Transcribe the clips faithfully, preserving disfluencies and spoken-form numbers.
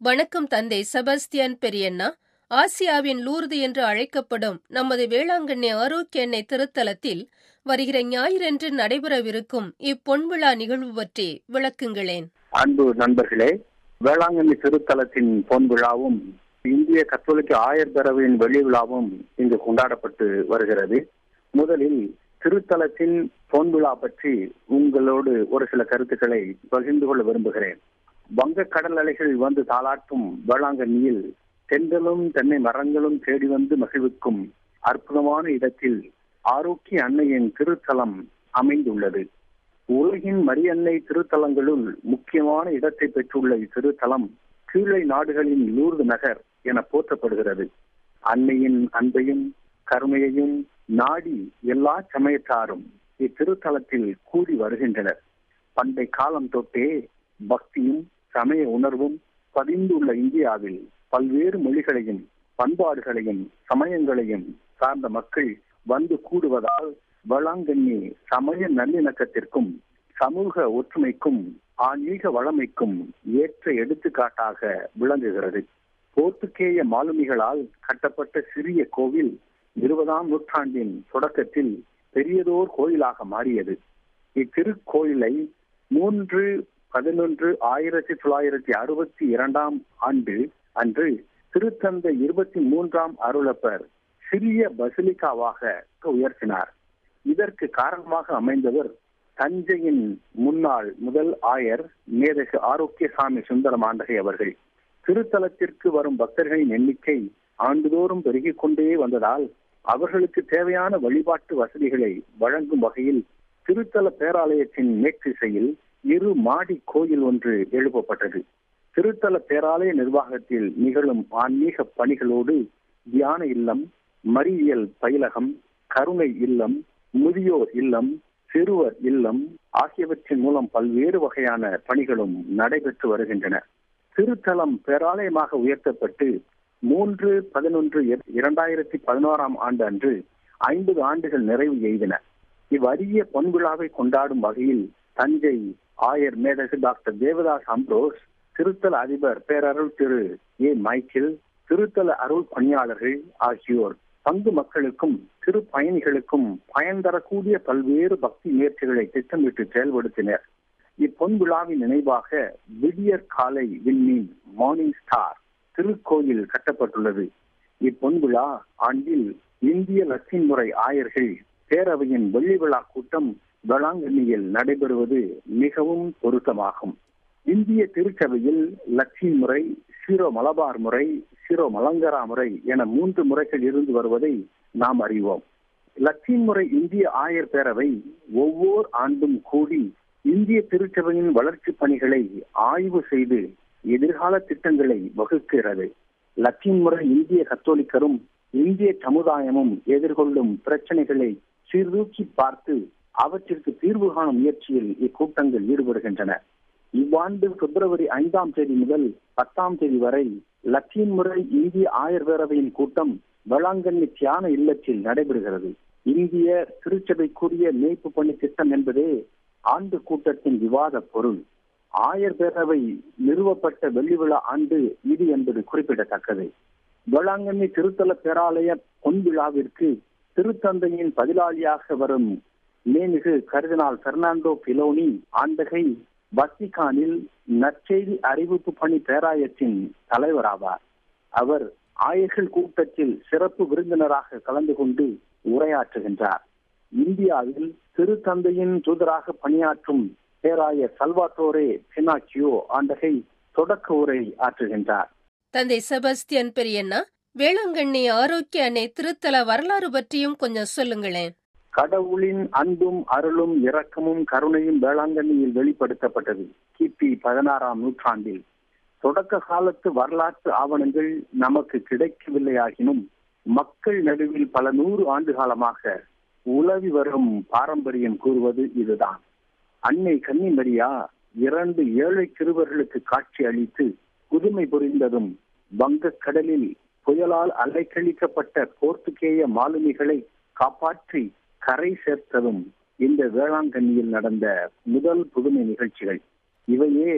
வணக்கம் தந்தை செபஸ்தியன் பெரியண்ணா. ஆசியாவின் லூர்து என்று அழைக்கப்படும் நமது வேளாங்கண்ணி ஆரோக்கிய எண்ணெய் திருத்தலத்தில் வருகிற ஞாயிறன்று நடைபெறவிருக்கும் இப்பொன்விழா நிகழ்வு பற்றி விளக்குங்களேன். அன்பு நண்பர்களே, வேளாங்கண்ணி திருத்தலத்தின் பொன்விழாவும் இந்திய கத்தோலிக்க ஆயர் பேரவையின் வெள்ளி விழாவும் இங்கு கொண்டாடப்பட்டு வருகிறது. முதலில் திருத்தலத்தின் பொன்விழா பற்றி உங்களோடு ஒரு சில கருத்துக்களை பகிர்ந்து கொள்ள விரும்புகிறேன். வங்க கடல் அலைகள் வந்து தாளாட்டும் வேளாங்கண்ணியில் தென்றலும் தென்னை மரங்களும் தேடி வந்து மகிழ்விக்கும் அற்புதமான இடத்தில் ஆரோக்கிய அன்னையின் திருத்தலம் அமைந்துள்ளது. உலகின் மரியன்னை திருத்தலங்களுள் முக்கியமான இடத்தை பெற்றுள்ள இத்திருத்தலம் கீழை நாடுகளின் லூர்து நகர் என போற்றப்படுகிறது. அன்னையின் அன்பையும் கருணையையும் நாடி எல்லா சமயத்தாரும் இத்திருத்தலத்தில் கூடி வருகின்றனர். பண்டை காலம் தொட்டே பக்தியும் சமய உணர்வும் பதிந்துள்ள இந்தியாவில் பல்வேறு மொழிகளையும் பண்பாடுகளையும் சமயங்களையும் சார்ந்த மக்கள் வந்து கூடுவதால் வேளாங்கண்ணி சமய நல்லிணக்கத்திற்கும் சமூக ஒற்றுமைக்கும் ஆன்மீக வளமைக்கும் ஏற்ற எடுத்துக்காட்டாக விளங்குகிறது. போர்த்துகேய மாலுமிகளால் கட்டப்பட்ட சிறிய கோவில் இருபதாம் நூற்றாண்டின் தொடக்கத்தில் பெரியதோர் கோயிலாக மாறியது. இத்திருக்கோயிலை மூன்று பதினொன்று ஆயிரத்தி தொள்ளாயிரத்தி அறுபத்தி இரண்டாம் ஆண்டு அன்று திருத்தந்தை இருபத்தி மூன்றாம் அருளப்பர் சிறிய பசிலிக்காவாக உயர்த்தினார். இதற்கு காரணமாக அமைந்தவர் தஞ்சையின் முன்னாள் முதல் ஆயர் மேதகு ஆரோக்கியசாமி சுந்தரம் ஆண்டகை அவர்கள். திருத்தலத்திற்கு வரும் பக்தர்களின் எண்ணிக்கை ஆண்டுதோறும் பெருகிக் கொண்டே வந்ததால் அவர்களுக்கு தேவையான வழிபாட்டு வசதிகளை வழங்கும் வகையில் திருத்தல பேராலயத்தின் மேற்திசையில் இரு மாடி கோயில் ஒன்று எழுப்பப்பட்டது. திருத்தல பேராலய நிர்வாகத்தில் நிகழும் ஆன்மீக பணிகளோடு தியான இல்லம், மறியியல் பயிலகம், கருணை இல்லம், முதியோர் இல்லம், சிறுவர் இல்லம் ஆகியவற்றின் மூலம் பல்வேறு வகையான பணிகளும் நடைபெற்று வருகின்றன. திருத்தலம் பேராலயமாக உயர்த்தப்பட்டு மூன்று பதினொன்று இரண்டாயிரத்தி பதினோராம் ஆண்டு அன்று ஐம்பது ஆண்டுகள் நிறைவு எய்தின. இவ்வரிய பொன்விழாவை கொண்டாடும் வகையில் தஞ்சை ஆயர் மேதகு டாக்டர் தேவதாஸ் அம்ப்ரோஸ், திருத்தல அதிபர் பேரருள் திரு ஏ மைக்கேல், திருத்தல அருள் பணியாளர்கள் ஆகியோர் பங்கு மக்களுக்கும் திரு பயணிகளுக்கும் பயன் தரக்கூடிய பல்வேறு பக்தி முயற்சிகளை திட்டமிட்டு செயல்படுத்தினர். இப்பொன்விழாவின் நினைவாக விடியற் காலை விண்மீன் மார்னிங் ஸ்டார் திருக்கோயில் கட்டப்பட்டுள்ளது. இப்பொன்விழா ஆண்டில் இந்திய லத்தீன் முறை ஆயர்கள் பேரவையின் வெள்ளி விழா கூட்டம் வேளாங்கண்ணியில் நடைபெறுவது மிகவும் பொருத்தமாகும். இந்திய திருச்சபையில் லத்தீன் முறை, சீரோ மலபார் முறை, சீரோ மலங்கரா முறை என மூன்று முறைகள் இருந்து வருவதை நாம் அறிவோம். லத்தீன் முறை இந்திய ஆயர் பேரவை ஒவ்வொரு ஆண்டும் கூடி இந்திய திருச்சபையின் வளர்ச்சி பணிகளை ஆய்வு செய்து எதிர்கால திட்டங்களை வகுக்கிறது. லத்தீன் முறை இந்திய கத்தோலிக்கரும் இந்திய சமுதாயமும் எதிர்கொள்ளும் பிரச்சனைகளை சீர்தூக்கி பார்த்து அவற்றிற்கு தீர்வு காணும் முயற்சியில் இக்கூட்டங்கள் ஈடுபடுகின்றன. இவ்வாண்டு பிப்ரவரி ஐந்தாம் தேதி முதல் பத்தாம் தேதி வரை லத்தீன் முறை இந்திய ஆயர் பேரவையின் கூட்டம் வேளாங்கண்ணி தியான இல்லத்தில் நடைபெறுகிறது. இந்திய திருச்சபைக்குரிய மேய்ப்பு பணி திட்டம் என்பதே ஆண்டு கூட்டத்தின் விவாத பொருள். ஆயர் பேரவை நிறுவப்பட்ட வெள்ளி விழா ஆண்டு இது என்பது குறிப்பிடத்தக்கது. வேளாங்கண்ணி திருத்தல பேராலய பொன்விழாவிற்கு திருத்தந்தையின் பதிலாளியாக வரும் மேமிகு கர்தினால் பெர்னாண்டோ பிலோனி ஆண்டகை வத்திகானில் நற்செய்தி அறிவிப்பு பணி பேராயத்தின் தலைவராவார். அவர் ஆயர்கள் கூட்டத்தில் சிறப்பு விருந்தினராக கலந்து கொண்டு உரையாற்றுகின்றார். இந்தியாவில் திருத்தந்தையின் தூதராக பணியாற்றும் பேராயர் சல்வாட்டோரே பினாக்கியோ ஆண்டகை தொடக்க உரை ஆற்றுகின்றார். தந்தை செபஸ்தியன் பெரியண்ணா, வேளாங்கண்ணி ஆரோக்கிய அன்னை திருத்தல வரலாறு பற்றியும் கொஞ்சம் சொல்லுங்களேன். கடவுளின் அன்பும் அருளும் இரக்கமும் கருணையும் வேளாங்கண்ணியில் வெளிப்படுத்தப்பட்டது கிபி பதினாறாம் நூற்றாண்டில். தொடக்க காலத்து வரலாற்று ஆவணங்கள் நமக்கு கிடைக்கவில்லையாகினும் மக்கள் நடுவில் பல நூறு ஆண்டு காலமாக உலவி வரும் பாரம்பரியம் கூறுவது இதுதான். அன்னை கன்னிமரியா இரண்டு ஏழை சிறுவர்களுக்கு காட்சி அளித்து புதுமை புரிந்ததும் வங்கக்கடலில் புயலால் அலைக்கழிக்கப்பட்ட போர்த்துகேய மாலுமிகளை காப்பாற்றி கரை சேர்த்ததும் இந்த வேளாங்கண்ணியில் நடந்த முதல் புதுமை நிகழ்ச்சிகள். இவையே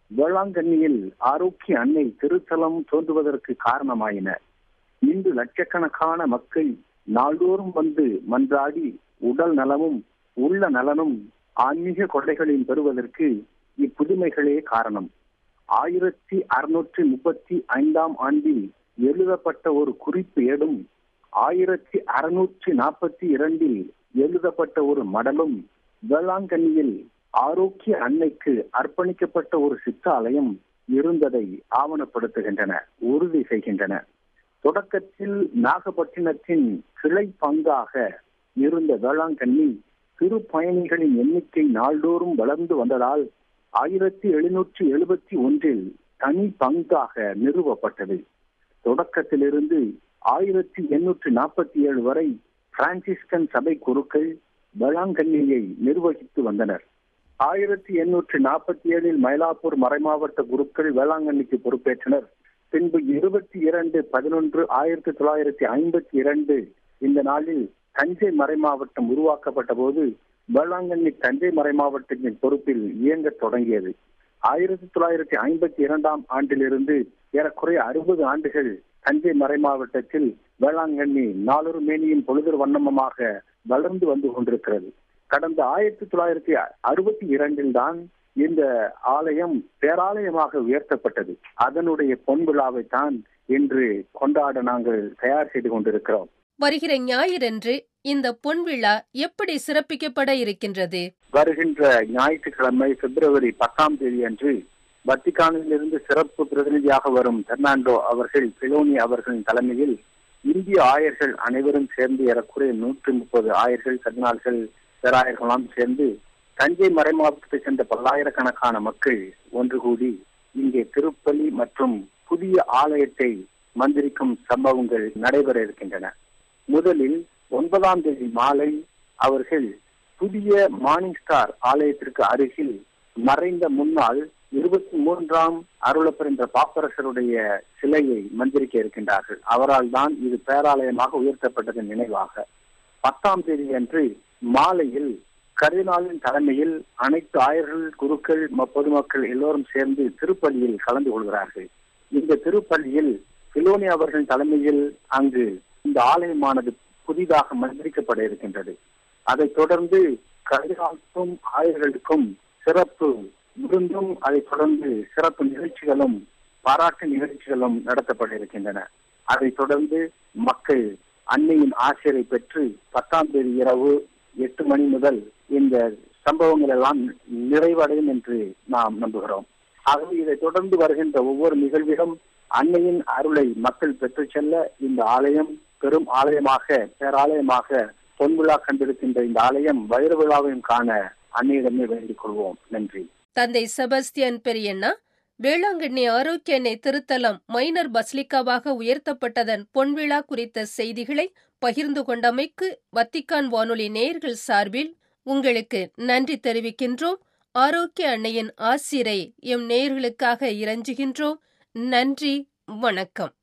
வேளாங்கண்ணியில் ஆரோக்கிய அன்னை திருத்தலம் தோன்றுவதற்கு காரணமாயின. இன்று லட்சக்கணக்கான மக்கள் நாள்தோறும் வந்து மன்றாடி உடல் நலமும் உள்ள நலனும் ஆன்மீக கொடைகளையும் பெறுவதற்கு இப்புதுமைகளே காரணம். ஆயிரத்தி அறுநூற்றி முப்பத்தி ஐந்தாம் ஆண்டில் எழுதப்பட்ட ஒரு குறிப்பு ஏடும், ஆயிரத்தி அறுநூற்றி நாற்பத்தி இரண்டில் எழுதப்பட்ட ஒரு மடலும் வேளாங்கண்ணியில் ஆரோக்கிய அன்னைக்கு அர்ப்பணிக்கப்பட்ட ஒரு சித்தாலயம் இருந்ததை ஆவணப்படுத்துகின்றன, உறுதி செய்கின்றன. தொடக்கத்தில் நாகப்பட்டினத்தின் கிளை பங்காக இருந்த வேளாங்கண்ணி திருப்பயணிகளின் எண்ணிக்கை நாள்தோறும் வளர்ந்து வந்ததால் ஆயிரத்தி எழுநூற்றி எழுபத்தி ஒன்றில் தனி பங்காக நிறுவப்பட்டது. தொடக்கத்திலிருந்து ஆயிரத்தி எண்ணூற்றி நாற்பத்தி ஏழு வரை பிரான்சிஸ்கன் சபை குருக்கள் வேளாங்கண்ணியை நிர்வகித்து வந்தனர். ஆயிரத்தி எண்ணூற்றி நாற்பத்தி ஏழில் மயிலாப்பூர் மறைமாவட்ட குருக்கள் வேளாங்கண்ணிக்கு பொறுப்பேற்றனர். பின்பு இருபத்தி இரண்டு பதினொன்று ஆயிரத்தி தொள்ளாயிரத்தி ஐம்பத்தி இரண்டு இந்த நாளில் தஞ்சை மறைமாவட்டம் உருவாக்கப்பட்ட போது வேளாங்கண்ணி தஞ்சை மறைமாவட்டத்தின் பொறுப்பில் இயங்க தொடங்கியது. ஆயிரத்தி தொள்ளாயிரத்தி ஐம்பத்தி இரண்டாம் ஆண்டிலிருந்து ஏறக்குறைய அறுபது ஆண்டுகள் தஞ்சை மறைமாவட்டத்தில் வேளாங்கண்ணி நாளொரு மேனியின் பொழுதொரு வண்ணமமாக வளர்ந்து வந்து கொண்டிருக்கிறது. கடந்த ஆயிரத்தி தொள்ளாயிரத்தி அறுபத்தி இரண்டில் தான் இந்த ஆலயம் பேராலயமாக உயர்த்தப்பட்டது. அதனுடைய பொன் விழாவை தான் இன்று கொண்டாட நாங்கள் தயார் செய்து கொண்டிருக்கிறோம். வருகிற ஞாயிறன்று இந்த பொன் விழா எப்படி சிறப்பிக்கப்பட இருக்கின்றது? வருகின்ற ஞாயிற்றுக்கிழமை பிப்ரவரி பத்தாம் தேதி அன்று வத்திக்கானிலிருந்து சிறப்பு பிரதிநிதியாக வரும் பெர்னாண்டோ அவர்கள் பிலோனி அவர்களின் தலைமையில் இந்திய ஆயர்கள் அனைவரும் சேர்ந்து ஏறக்குறைய நூற்றி முப்பது ஆயர்கள் கர்தினால்கள் பேராயர்களாம் சேர்ந்து தஞ்சை மறைமாவட்டத்தை சேர்ந்த பல்லாயிரக்கணக்கான மக்கள் ஒன்று கூடி இங்கே திருப்பலி மற்றும் புதிய ஆலயத்தை மந்திரிக்கும் சம்பவங்கள் நடைபெற இருக்கின்றன. முதலில் ஒன்பதாம் தேதி மாலை அவர்கள் புதிய மார்னிங் ஸ்டார் ஆலயத்திற்கு அருகில் மறைந்த முன்னாள் இருபத்தி மூன்றாம் அருளப்பர் என்ற பாப்பரசருடைய சிலையை மந்திரிக்க இருக்கின்றார்கள். அவரால் தான் இது பேராலயமாக உயர்த்தப்பட்டதன் நினைவாக பத்தாம் தேதி அன்று மாலையில் கர்தினாலின் தலைமையில் அனைத்து ஆயர்கள், குருக்கள், பொதுமக்கள் எல்லோரும் சேர்ந்து திருப்பலியில் கலந்து கொள்கிறார்கள். இந்த திருப்பலியில் பிலோனி அவர்களின் தலைமையில் அங்கு இந்த ஆலயமானது புதிதாக மந்திரிக்கப்பட இருக்கின்றது. அதைத் தொடர்ந்து கர்தினாலுக்கும் ஆயர்களுக்கும் சிறப்பு விருந்தும் அதைத் தொடர்ந்து சிறப்பு நிகழ்ச்சிகளும் பாராட்டு நிகழ்ச்சிகளும் நடத்தப்பட இருக்கின்றன. அதைத் தொடர்ந்து மக்கள் அன்னையின் ஆசிரை பெற்று பத்தாம் தேதி இரவு எட்டு மணி முதல் இந்த சம்பவங்கள் எல்லாம் நிறைவடையும் என்று நாம் நம்புகிறோம். ஆகவே இதை தொடர்ந்து வருகின்ற ஒவ்வொரு நிகழ்விலும் அன்னையின் அருளை மக்கள் பெற்று செல்ல இந்த ஆலயம் பெரும் ஆலயமாக பேராலயமாக பொன்விழா கண்டிருக்கின்ற இந்த ஆலயம் வைர விழாவையும் காண அன்னையிடமே வேண்டிக் கொள்வோம். நன்றி. தந்தை செபஸ்தியன் பெரியண்ணா, வேளாங்கண்ணி ஆரோக்கிய அன்னை திருத்தலம் மைனர் பஸ்லிக்காவாக உயர்த்தப்பட்டதன் பொன்விழா குறித்த செய்திகளை பகிர்ந்து கொண்டமைக்கு வத்திக்கான் வானொலி நேயர்கள் சார்பில் உங்களுக்கு நன்றி தெரிவிக்கின்றோம். ஆரோக்கிய அன்னையின் ஆசிரை எம் நேயர்களுக்காக இறைஞ்சுகின்றோம். நன்றி, வணக்கம்.